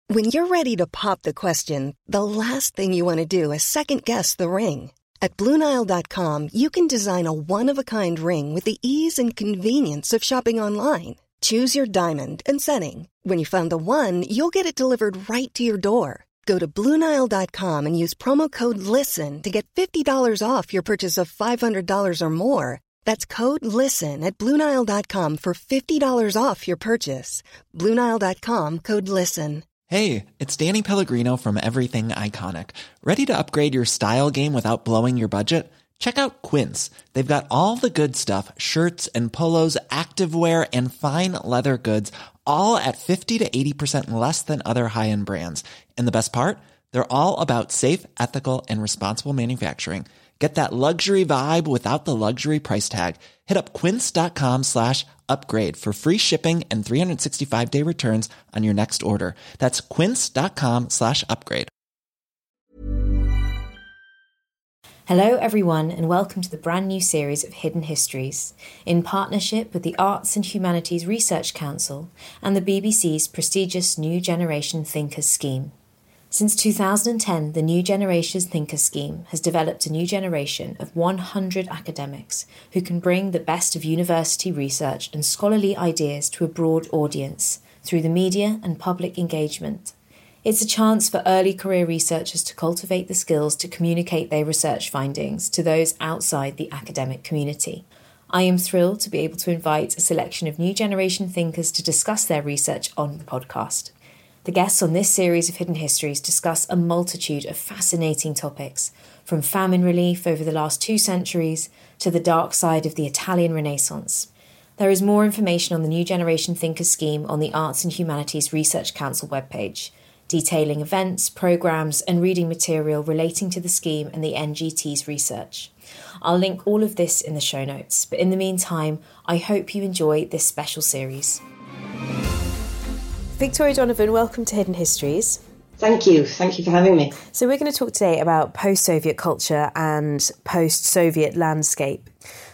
When you're ready to pop the question, the last thing you want to do is second-guess the ring. At BlueNile.com, you can design a one-of-a-kind ring with the ease and convenience of shopping online. Choose your diamond and setting. When you find the one, you'll get it delivered right to your door. Go to BlueNile.com and use promo code LISTEN to get $50 off your purchase of $500 or more. That's code LISTEN at BlueNile.com for $50 off your purchase. BlueNile.com, code LISTEN. Hey, it's Danny Pellegrino from Everything Iconic. Ready to upgrade your style game without blowing your budget? Check out Quince. They've got all the good stuff, shirts and polos, activewear, and fine leather goods, all at 50 to 80% less than other high-end brands. And the best part? They're all about safe, ethical, and responsible manufacturing. Get that luxury vibe without the luxury price tag. Hit up quince.com/upgrade for free shipping and 365-day returns on your next order. That's quince.com/upgrade. Hello everyone and welcome to the brand new series of Hidden Histories, in partnership with the Arts and Humanities Research Council and the BBC's prestigious New Generation Thinkers Scheme. Since 2010, the New Generation Thinkers Scheme has developed a new generation of 100 academics who can bring the best of university research and scholarly ideas to a broad audience through the media and public engagement. It's a chance for early career researchers to cultivate the skills to communicate their research findings to those outside the academic community. I am thrilled to be able to invite a selection of New Generation thinkers to discuss their research on the podcast. The guests on this series of Hidden Histories discuss a multitude of fascinating topics, from famine relief over the last 2 centuries to the dark side of the Italian Renaissance. There is more information on the New Generation Thinkers Scheme on the Arts and Humanities Research Council webpage, detailing events, programmes and reading material relating to the scheme and the NGT's research. I'll link all of this in the show notes, but in the meantime, I hope you enjoy this special series. Victoria Donovan, welcome to Hidden Histories. Thank you for having me. So we're going to talk today about post-Soviet culture and post-Soviet landscape.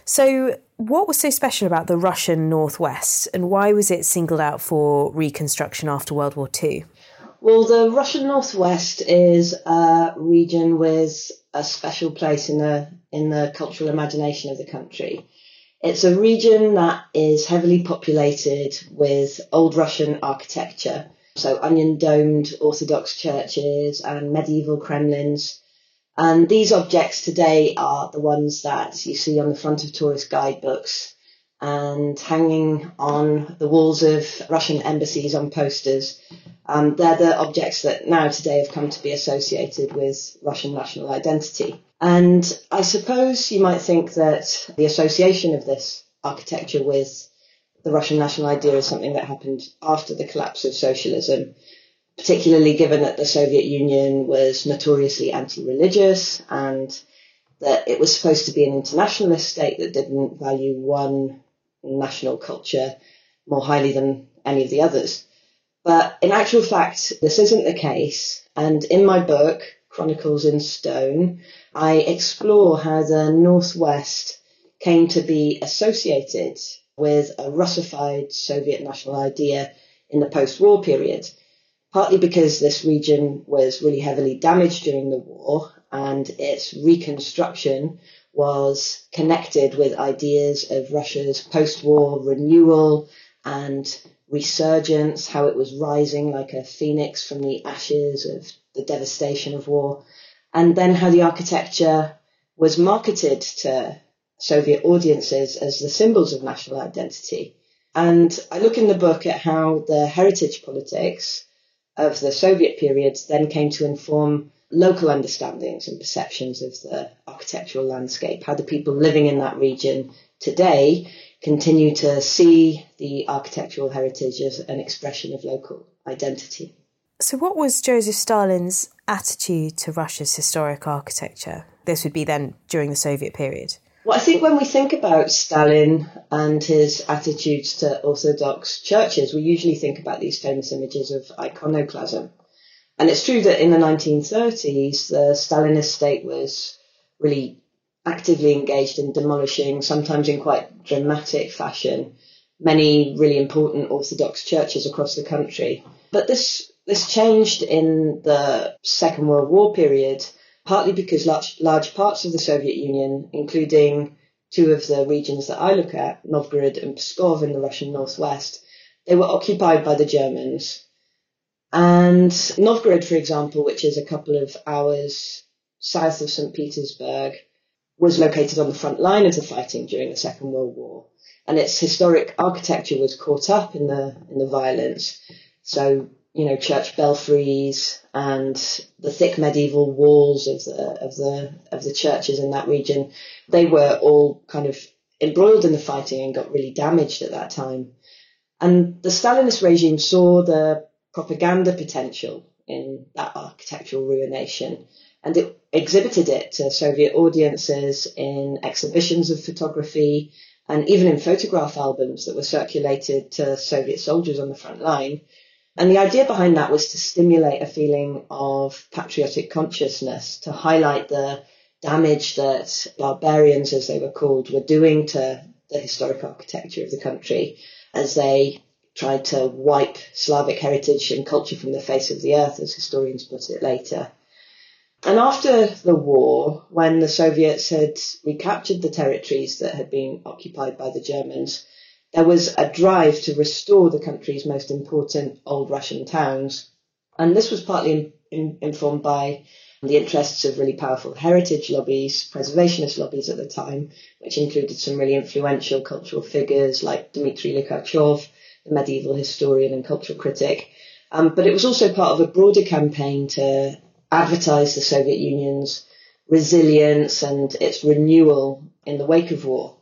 So what was so special about the Russian Northwest and why was it singled out for reconstruction after World War II? Well, the Russian Northwest is a region with a special place in the cultural imagination of the country. It's a region that is heavily populated with old Russian architecture, so onion-domed Orthodox churches and medieval Kremlins. And these objects today are the ones that you see on the front of tourist guidebooks and hanging on the walls of Russian embassies on posters. They're the objects that now today have come to be associated with Russian national identity. And I suppose you might think that the association of this architecture with the Russian national idea is something that happened after the collapse of socialism, particularly given that the Soviet Union was notoriously anti-religious and that it was supposed to be an internationalist state that didn't value one national culture more highly than any of the others. But in actual fact, this isn't the case. And in my book, Chronicles in Stone, I explore how the Northwest came to be associated with a Russified Soviet national idea in the post-war period, partly because this region was really heavily damaged during the war and its reconstruction was connected with ideas of Russia's post-war renewal and resurgence, how it was rising like a phoenix from the ashes of the devastation of war, and then how the architecture was marketed to Soviet audiences as the symbols of national identity. And I look in the book at how the heritage politics of the Soviet period then came to inform local understandings and perceptions of the architectural landscape, how the people living in that region today continue to see the architectural heritage as an expression of local identity. So what was Joseph Stalin's attitude to Russia's historic architecture? This would be then during the Soviet period. Well, I think when we think about Stalin and his attitudes to Orthodox churches, we usually think about these famous images of iconoclasm. And it's true that in the 1930s, the Stalinist state was really actively engaged in demolishing, sometimes in quite dramatic fashion, many really important Orthodox churches across the country. But this This changed in the Second World War period, partly because large parts of the Soviet Union, including two of the regions that I look at, Novgorod and Pskov in the Russian northwest, they were occupied by the Germans. And Novgorod, for example, which is a couple of hours south of St. Petersburg, was located on the front line of the fighting during the Second World War. And its historic architecture was caught up in the violence. So, church belfries and the thick medieval walls of the churches in that region, they were all kind of embroiled in the fighting and got really damaged at that time. And the Stalinist regime saw the propaganda potential in that architectural ruination, and it exhibited it to Soviet audiences in exhibitions of photography and even in photograph albums that were circulated to Soviet soldiers on the front line. And the idea behind that was to stimulate a feeling of patriotic consciousness, to highlight the damage that barbarians, as they were called, were doing to the historic architecture of the country as they tried to wipe Slavic heritage and culture from the face of the earth, as historians put it later. And after the war, when the Soviets had recaptured the territories that had been occupied by the Germans, there was a drive to restore the country's most important old Russian towns. And this was partly informed by the interests of really powerful heritage lobbies, preservationist lobbies at the time, which included some really influential cultural figures like Dmitry Likhachov, the medieval historian and cultural critic. But it was also part of a broader campaign to advertise the Soviet Union's resilience and its renewal in the wake of war.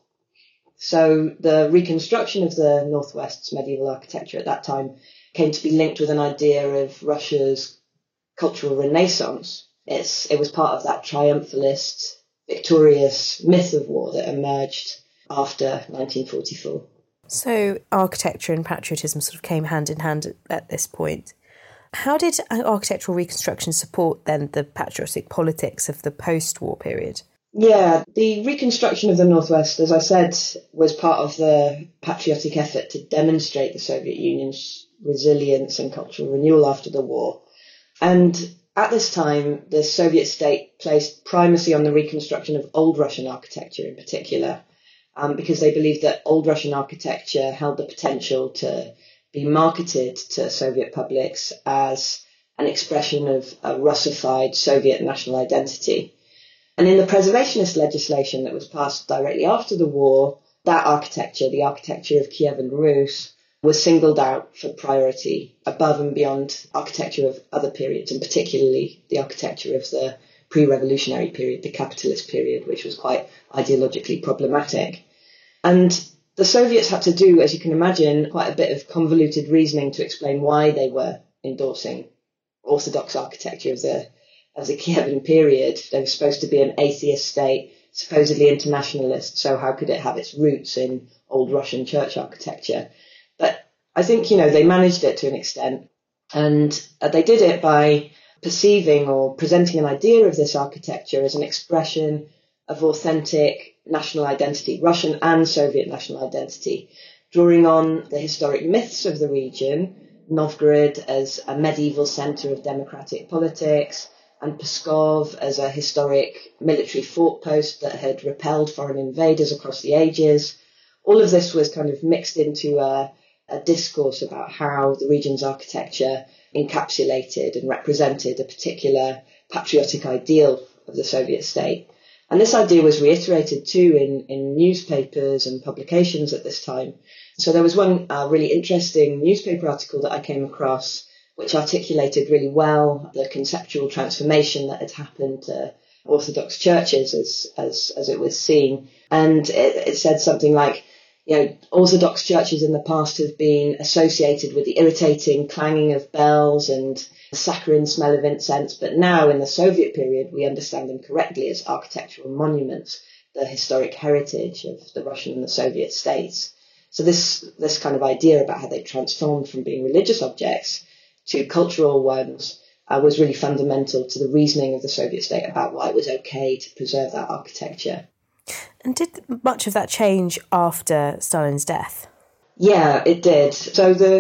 So the reconstruction of the Northwest's medieval architecture at that time came to be linked with an idea of Russia's cultural renaissance. It was part of that triumphalist, victorious myth of war that emerged after 1944. So architecture and patriotism sort of came hand in hand at this point. How did architectural reconstruction support then the patriotic politics of the post-war period? Yeah, the reconstruction of the Northwest, as I said, was part of the patriotic effort to demonstrate the Soviet Union's resilience and cultural renewal after the war. And at this time, the Soviet state placed primacy on the reconstruction of old Russian architecture in particular, because they believed that old Russian architecture held the potential to be marketed to Soviet publics as an expression of a Russified Soviet national identity. And in the preservationist legislation that was passed directly after the war, that architecture, the architecture of Kiev and Rus, was singled out for priority above and beyond architecture of other periods, and particularly the architecture of the pre-revolutionary period, the capitalist period, which was quite ideologically problematic. And the Soviets had to do, as you can imagine, quite a bit of convoluted reasoning to explain why they were endorsing Orthodox architecture of the Kievan period. They were supposed to be an atheist state, supposedly internationalist, so how could it have its roots in old Russian church architecture? But I think, they managed it to an extent, and they did it by perceiving or presenting an idea of this architecture as an expression of authentic national identity, Russian and Soviet national identity, drawing on the historic myths of the region, Novgorod as a medieval centre of democratic politics, and Pskov as a historic military fort post that had repelled foreign invaders across the ages. All of this was kind of mixed into a discourse about how the region's architecture encapsulated and represented a particular patriotic ideal of the Soviet state. And this idea was reiterated too in newspapers and publications at this time. So there was one really interesting newspaper article that I came across which articulated really well the conceptual transformation that had happened to Orthodox churches as it was seen. And it said something like, Orthodox churches in the past have been associated with the irritating clanging of bells and the saccharine smell of incense, but now in the Soviet period, we understand them correctly as architectural monuments, the historic heritage of the Russian and the Soviet states. So this kind of idea about how they transformed from being religious objects to cultural ones was really fundamental to the reasoning of the Soviet state about why it was okay to preserve that architecture. And did much of that change after Stalin's death? Yeah, it did. So the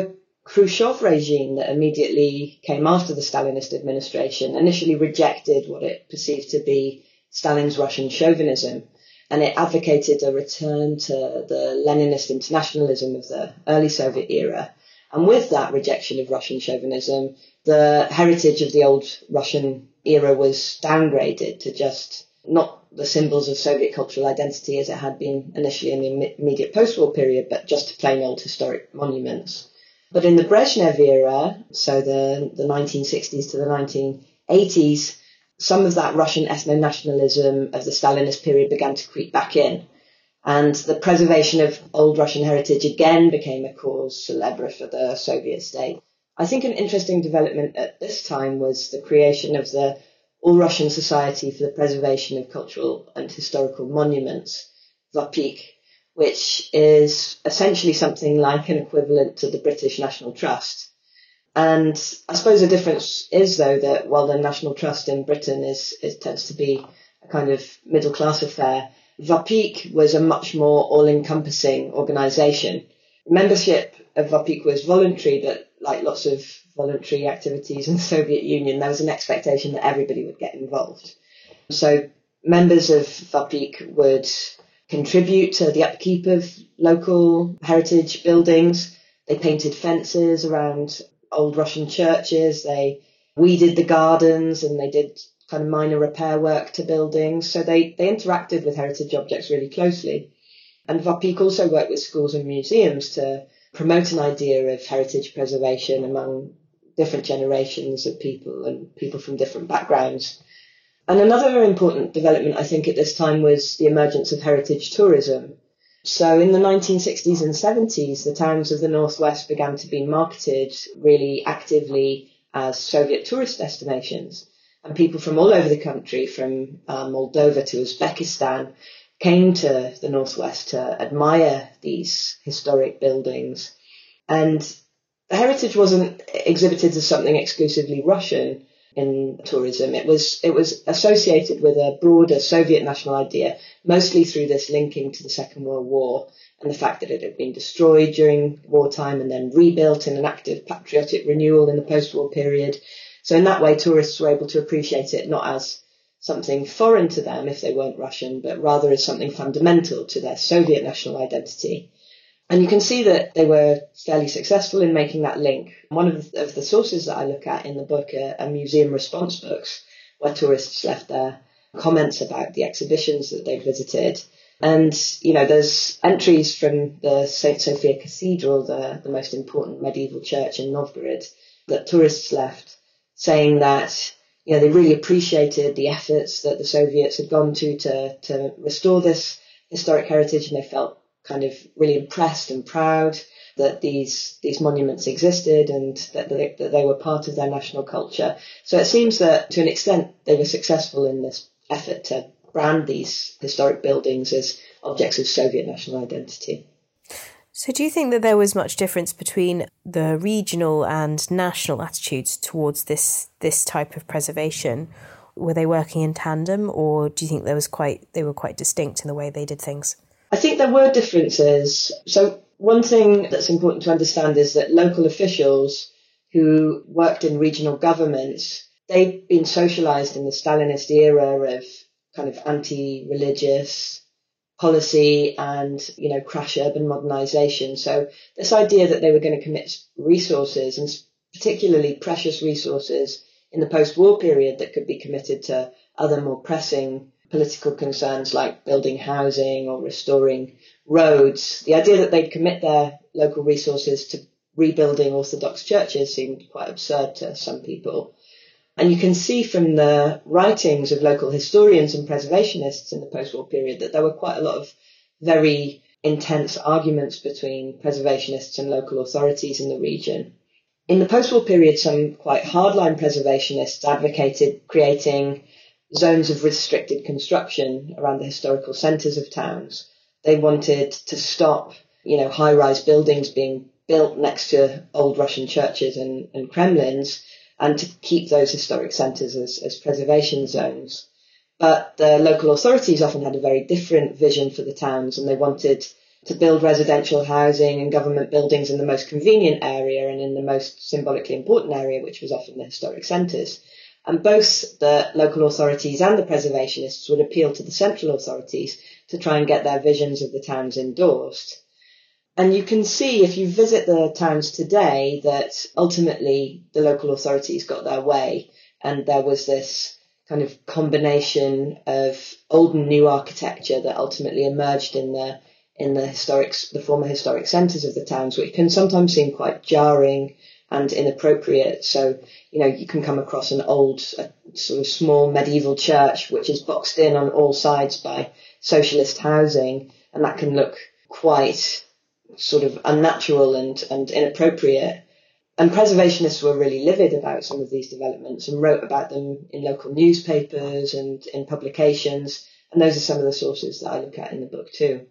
Khrushchev regime that immediately came after the Stalinist administration initially rejected what it perceived to be Stalin's Russian chauvinism, and it advocated a return to the Leninist internationalism of the early Soviet era. And with that rejection of Russian chauvinism, the heritage of the old Russian era was downgraded to just not the symbols of Soviet cultural identity as it had been initially in the immediate post-war period, but just plain old historic monuments. But in the Brezhnev era, so the 1960s to the 1980s, some of that Russian ethno-nationalism of the Stalinist period began to creep back in. And the preservation of old Russian heritage again became a cause célèbre for the Soviet state. I think an interesting development at this time was the creation of the All-Russian Society for the Preservation of Cultural and Historical Monuments, VAPIK, which is essentially something like an equivalent to the British National Trust. And I suppose the difference is, though, that while the National Trust in Britain tends to be a kind of middle-class affair, VAPIK was a much more all-encompassing organisation. Membership of VAPIK was voluntary, but like lots of voluntary activities in the Soviet Union, there was an expectation that everybody would get involved. So members of VAPIK would contribute to the upkeep of local heritage buildings. They painted fences around old Russian churches. They weeded the gardens, and they did kind of minor repair work to buildings. So they interacted with heritage objects really closely. And VAPIK also worked with schools and museums to promote an idea of heritage preservation among different generations of people and people from different backgrounds. And another important development, I think, at this time was the emergence of heritage tourism. So in the 1960s and 70s, the towns of the Northwest began to be marketed really actively as Soviet tourist destinations. And people from all over the country, from Moldova to Uzbekistan, came to the Northwest to admire these historic buildings. And the heritage wasn't exhibited as something exclusively Russian in tourism. It was associated with a broader Soviet national idea, mostly through this linking to the Second World War and the fact that it had been destroyed during wartime and then rebuilt in an active patriotic renewal in the post-war period. So in that way, tourists were able to appreciate it not as something foreign to them if they weren't Russian, but rather as something fundamental to their Soviet national identity. And you can see that they were fairly successful in making that link. One of the sources that I look at in the book are museum response books, where tourists left their comments about the exhibitions that they'd visited. And, you know, there's entries from the St. Sophia Cathedral, the most important medieval church in Novgorod, that tourists left, saying that, you know, they really appreciated the efforts that the Soviets had gone to restore this historic heritage, and they felt kind of really impressed and proud that these monuments existed and that they were part of their national culture. So it seems that to an extent they were successful in this effort to brand these historic buildings as objects of Soviet national identity. So do you think that there was much difference between the regional and national attitudes towards this type of preservation? Were they working in tandem, or do you think they were quite distinct in the way they did things? I think there were differences. So one thing that's important to understand is that local officials who worked in regional governments, they'd been socialised in the Stalinist era of kind of anti-religious policy and, you know, crash urban modernisation. So this idea that they were going to commit resources, and particularly precious resources in the post-war period, that could be committed to other more pressing political concerns like building housing or restoring roads. The idea that they'd commit their local resources to rebuilding Orthodox churches seemed quite absurd to some people. And you can see from the writings of local historians and preservationists in the post-war period that there were quite a lot of very intense arguments between preservationists and local authorities in the region. In the post-war period, some quite hardline preservationists advocated creating zones of restricted construction around the historical centres of towns. They wanted to stop, you know, high-rise buildings being built next to old Russian churches and Kremlins, and to keep those historic centres as preservation zones. But the local authorities often had a very different vision for the towns, and they wanted to build residential housing and government buildings in the most convenient area and in the most symbolically important area, which was often the historic centres. And both the local authorities and the preservationists would appeal to the central authorities to try and get their visions of the towns endorsed. And you can see, if you visit the towns today, that ultimately the local authorities got their way, and there was this kind of combination of old and new architecture that ultimately emerged in the former historic centres of the towns, which can sometimes seem quite jarring and inappropriate. So, you can come across an old, sort of small medieval church, which is boxed in on all sides by socialist housing, and that can look quite sort of unnatural and inappropriate. And preservationists were really livid about some of these developments and wrote about them in local newspapers and in publications. And those are some of the sources that I look at in the book too.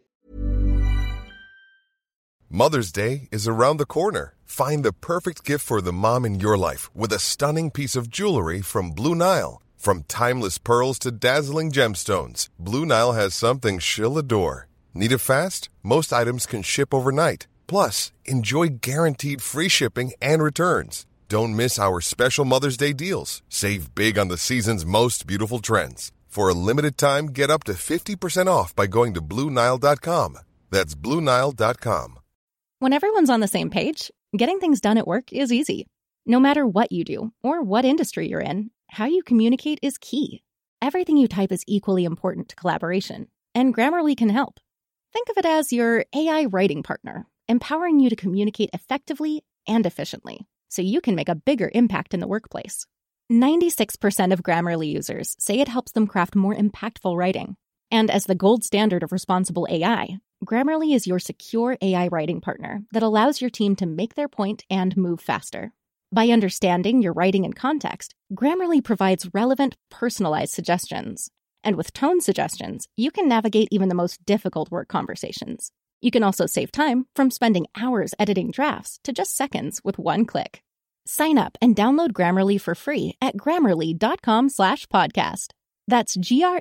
Mother's Day is around the corner. Find the perfect gift for the mom in your life with a stunning piece of jewelry from Blue Nile. From timeless pearls to dazzling gemstones, Blue Nile has something she'll adore. Need it fast? Most items can ship overnight. Plus, enjoy guaranteed free shipping and returns. Don't miss our special Mother's Day deals. Save big on the season's most beautiful trends. For a limited time, get up to 50% off by going to BlueNile.com. That's BlueNile.com. When everyone's on the same page, getting things done at work is easy. No matter what you do or what industry you're in, how you communicate is key. Everything you type is equally important to collaboration, and Grammarly can help. Think of it as your AI writing partner, empowering you to communicate effectively and efficiently, so you can make a bigger impact in the workplace. 96% of Grammarly users say it helps them craft more impactful writing. And as the gold standard of responsible AI, Grammarly is your secure AI writing partner that allows your team to make their point and move faster. By understanding your writing and context, Grammarly provides relevant, personalized suggestions. And with tone suggestions, you can navigate even the most difficult work conversations. You can also save time from spending hours editing drafts to just seconds with one click. Sign up and download Grammarly for free at Grammarly.com/podcast. That's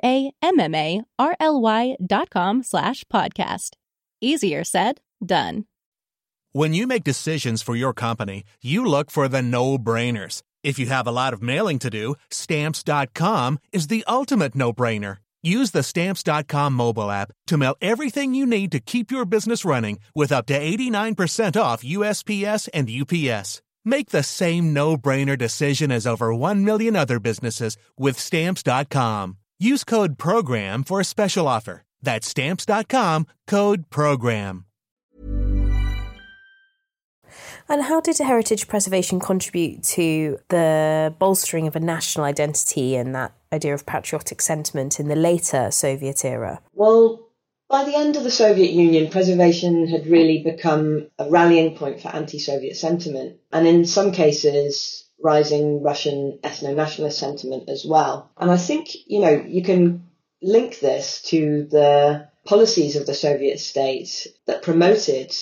GRAMMARLY.com/podcast. Easier said, done. When you make decisions for your company, you look for the no-brainers. If you have a lot of mailing to do, Stamps.com is the ultimate no-brainer. Use the Stamps.com mobile app to mail everything you need to keep your business running with up to 89% off USPS and UPS. Make the same no-brainer decision as over 1 million other businesses with Stamps.com. Use code PROGRAM for a special offer. That's Stamps.com, code PROGRAM. And how did heritage preservation contribute to the bolstering of a national identity and that idea of patriotic sentiment in the later Soviet era? Well, by the end of the Soviet Union, preservation had really become a rallying point for anti-Soviet sentiment, and in some cases, rising Russian ethno-nationalist sentiment as well. And I think, you can link this to the policies of the Soviet state that promoted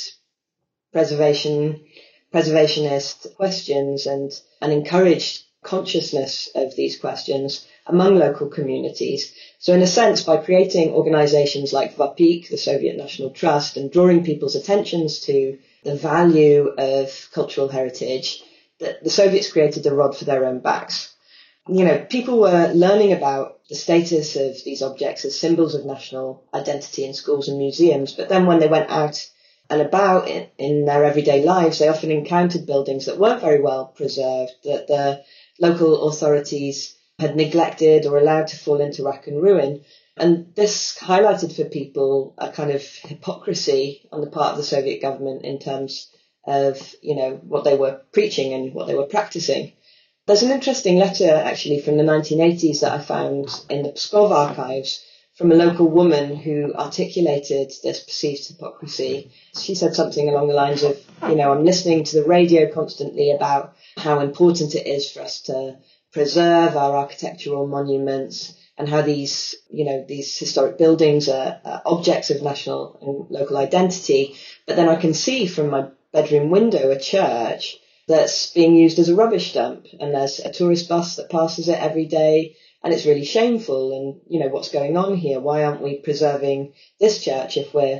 preservationist questions and encouraged consciousness of these questions among local communities. So in a sense, by creating organizations like VAPIK, the Soviet National Trust, and drawing people's attentions to the value of cultural heritage, the Soviets created a rod for their own backs. People were learning about the status of these objects as symbols of national identity in schools and museums, but then when they went out and about in their everyday lives, they often encountered buildings that weren't very well preserved, that the local authorities had neglected or allowed to fall into rack and ruin. And this highlighted for people a kind of hypocrisy on the part of the Soviet government in terms of, what they were preaching and what they were practicing. There's an interesting letter actually from the 1980s that I found in the Pskov archives from a local woman who articulated this perceived hypocrisy. She said something along the lines of, I'm listening to the radio constantly about how important it is for us to preserve our architectural monuments and how these historic buildings are objects of national and local identity. But then I can see from my bedroom window a church that's being used as a rubbish dump, and there's a tourist bus that passes it every day, and it's really shameful. And, what's going on here? Why aren't we preserving this church if we're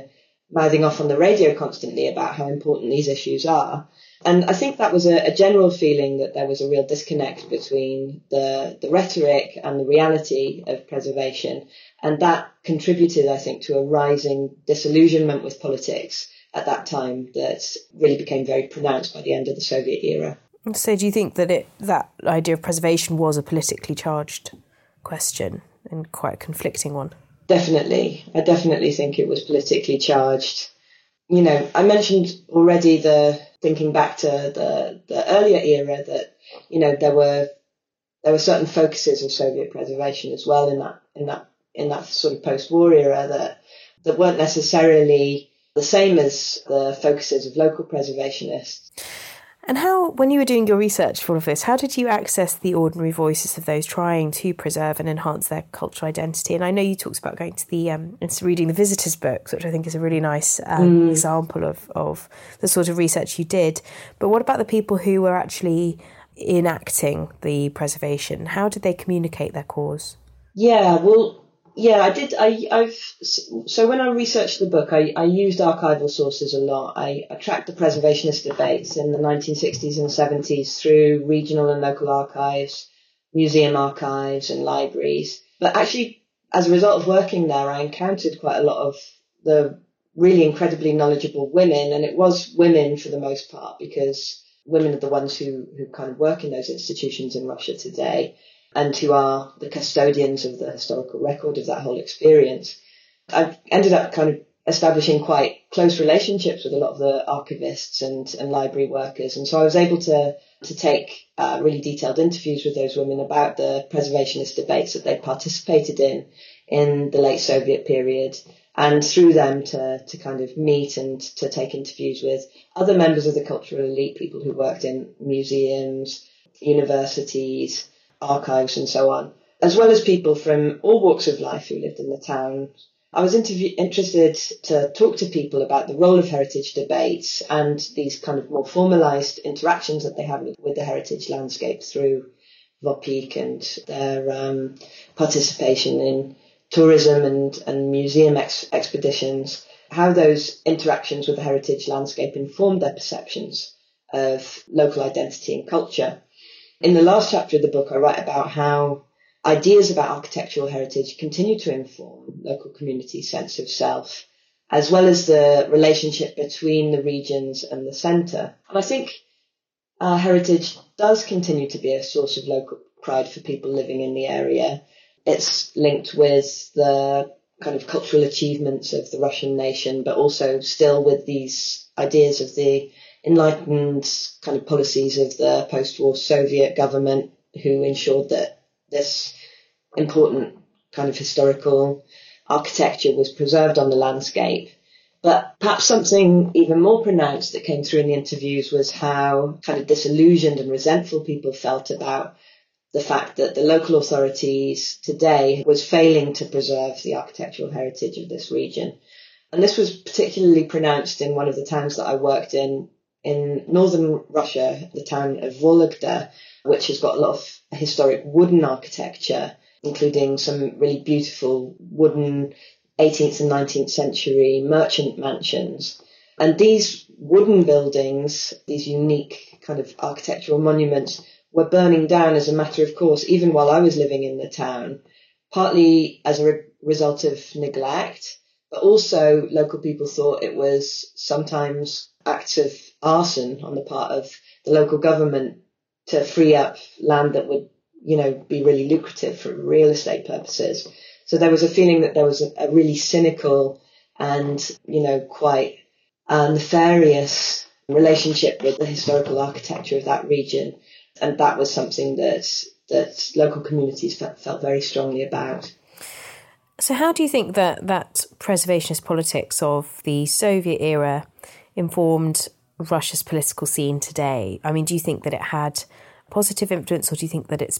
mouthing off on the radio constantly about how important these issues are. And I think that was a general feeling that there was a real disconnect between the rhetoric and the reality of preservation. And that contributed, I think, to a rising disillusionment with politics at that time that really became very pronounced by the end of the Soviet era. So do you think that that idea of preservation was a politically charged question and quite a conflicting one? Definitely. I definitely think it was politically charged. You know, I mentioned already thinking back to the earlier era that, you know, there were certain focuses of Soviet preservation as well in that sort of post-war era that weren't necessarily the same as the focuses of local preservationists. And how, when you were doing your research for all of this, how did you access the ordinary voices of those trying to preserve and enhance their cultural identity? And I know you talked about going to reading the visitors' books, which I think is a really nice example of the sort of research you did. But what about the people who were actually enacting the preservation? How did they communicate their cause? I did. So when I researched the book, I used archival sources a lot. I tracked the preservationist debates in the 1960s and 70s through regional and local archives, museum archives and libraries. But actually, as a result of working there, I encountered quite a lot of the really incredibly knowledgeable women, and it was women for the most part, because women are the ones who kind of work in those institutions in Russia today, and who are the custodians of the historical record of that whole experience. I've ended up kind of establishing quite close relationships with a lot of the archivists and library workers. And so I was able to take really detailed interviews with those women about the preservationist debates that they'd participated in the late Soviet period, and through them to kind of meet and to take interviews with other members of the cultural elite, people who worked in museums, universities, archives and so on, as well as people from all walks of life who lived in the town. I was interested to talk to people about the role of heritage debates and these kind of more formalised interactions that they have with the heritage landscape through VOPIK and their participation in tourism and museum expeditions, how those interactions with the heritage landscape informed their perceptions of local identity and culture. In the last chapter of the book, I write about how ideas about architectural heritage continue to inform local community sense of self, as well as the relationship between the regions and the centre. And I think heritage does continue to be a source of local pride for people living in the area. It's linked with the kind of cultural achievements of the Russian nation, but also still with these ideas of the enlightened kind of policies of the post-war Soviet government, who ensured that this important kind of historical architecture was preserved on the landscape. But perhaps something even more pronounced that came through in the interviews was how kind of disillusioned and resentful people felt about the fact that the local authorities today was failing to preserve the architectural heritage of this region. And this was particularly pronounced in one of the towns that I worked in northern Russia, the town of Vologda, which has got a lot of historic wooden architecture, including some really beautiful wooden 18th and 19th century merchant mansions. And these wooden buildings, these unique kind of architectural monuments, were burning down as a matter of course, even while I was living in the town, partly as a result of neglect, but also local people thought it was sometimes acts of arson on the part of the local government to free up land that would, be really lucrative for real estate purposes. So there was a feeling that there was a really cynical and, quite nefarious relationship with the historical architecture of that region. And that was something that local communities felt very strongly about. So how do you think that preservationist politics of the Soviet era informed Russia's political scene today? I mean, do you think that it had positive influence, or do you think it's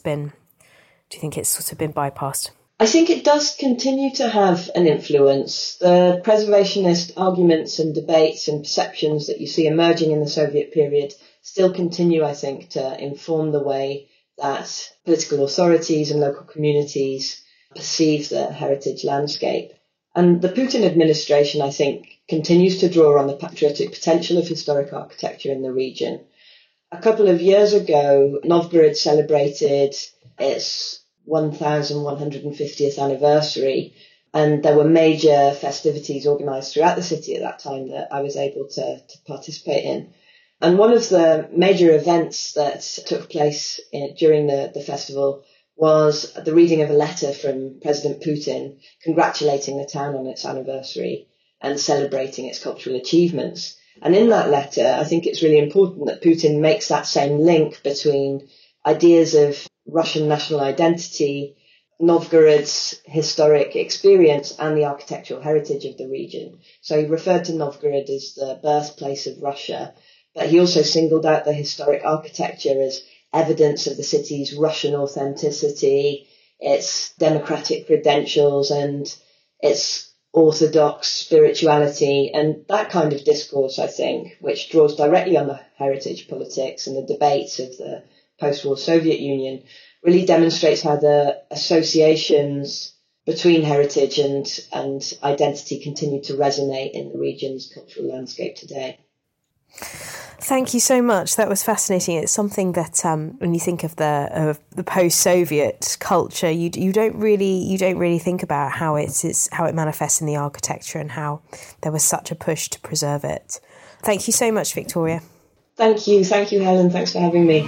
sort of been bypassed? I think it does continue to have an influence. The preservationist arguments and debates and perceptions that you see emerging in the Soviet period still continue, I think, to inform the way that political authorities and local communities perceive the heritage landscape. And the Putin administration, I think, continues to draw on the patriotic potential of historic architecture in the region. A couple of years ago, Novgorod celebrated its 1,150th anniversary, and there were major festivities organised throughout the city at that time that I was able to participate in. And one of the major events that took place during the festival was the reading of a letter from President Putin congratulating the town on its anniversary and celebrating its cultural achievements. And in that letter, I think it's really important that Putin makes that same link between ideas of Russian national identity, Novgorod's historic experience, and the architectural heritage of the region. So he referred to Novgorod as the birthplace of Russia, but he also singled out the historic architecture as evidence of the city's Russian authenticity, its democratic credentials, and its orthodox spirituality. And that kind of discourse, I think, which draws directly on the heritage politics and the debates of the post-war Soviet Union, really demonstrates how the associations between heritage and identity continue to resonate in the region's cultural landscape today. Thank you so much. That was fascinating. It's something that when you think of the post-Soviet culture, you don't really think about how it manifests in the architecture and how there was such a push to preserve it. Thank you so much, Victoria. Thank you, Helen. Thanks for having me.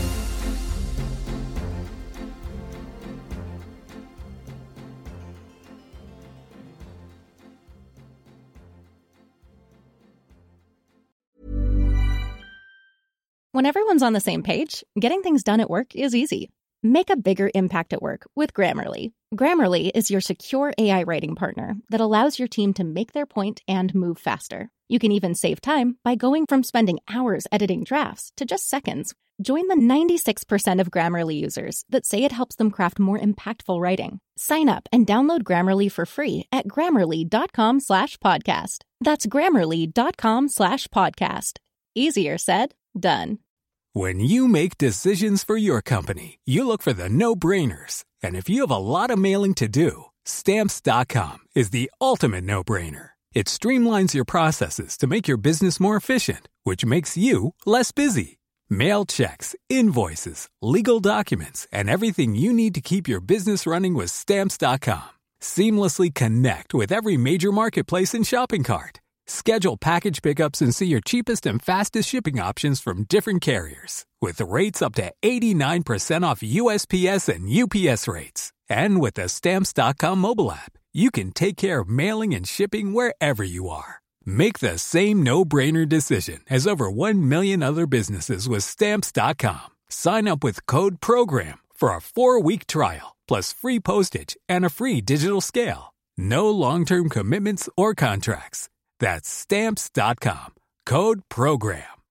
When everyone's on the same page, getting things done at work is easy. Make a bigger impact at work with Grammarly. Grammarly is your secure AI writing partner that allows your team to make their point and move faster. You can even save time by going from spending hours editing drafts to just seconds. Join the 96% of Grammarly users that say it helps them craft more impactful writing. Sign up and download Grammarly for free at Grammarly.com/podcast. That's Grammarly.com/podcast. Easier said, done. When you make decisions for your company, you look for the no-brainers. And if you have a lot of mailing to do, Stamps.com is the ultimate no-brainer. It streamlines your processes to make your business more efficient, which makes you less busy. Mail checks, invoices, legal documents, and everything you need to keep your business running with Stamps.com. Seamlessly connect with every major marketplace and shopping cart. Schedule package pickups and see your cheapest and fastest shipping options from different carriers, with rates up to 89% off USPS and UPS rates. And with the Stamps.com mobile app, you can take care of mailing and shipping wherever you are. Make the same no-brainer decision as over 1 million other businesses with Stamps.com. Sign up with code PROGRAM for a 4-week trial, plus free postage and a free digital scale. No long-term commitments or contracts. That's Stamps.com. Code PROGRAM.